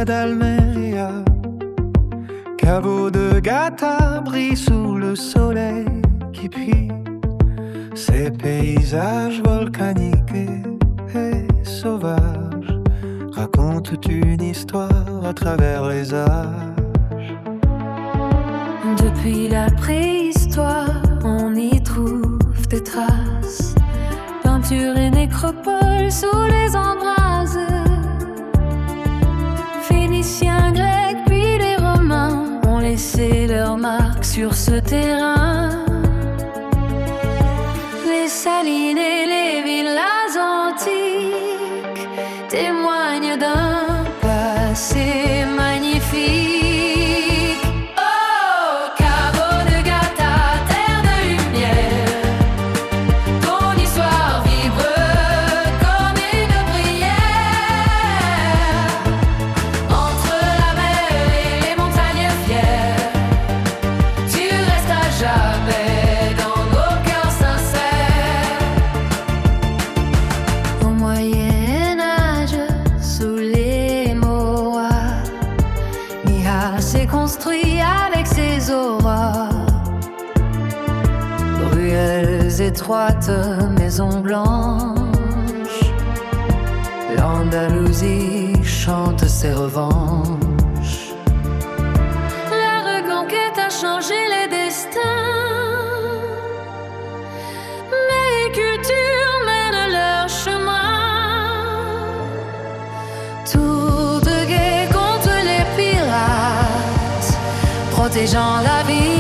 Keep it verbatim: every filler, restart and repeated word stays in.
d'Almeria. Cabo de Gata brille sous le soleil qui plie. Ces paysages volcaniques et sauvages racontent une histoire à travers les âges. Depuis la préhistoire, on y trouve des traces, peinture et nécropole sous les embrases. Phéniciens, Grecs, puis les Romains ont laissé leur marque sur ce terrain. Les salines et les villas antiques témoignent d'un passé magnifique. Étroite maison blanche, l'Andalousie chante ses revanches. La reconquête a changé les destins, les cultures mènent leur chemin. Tour de guet contre les pirates, protégeant la vie.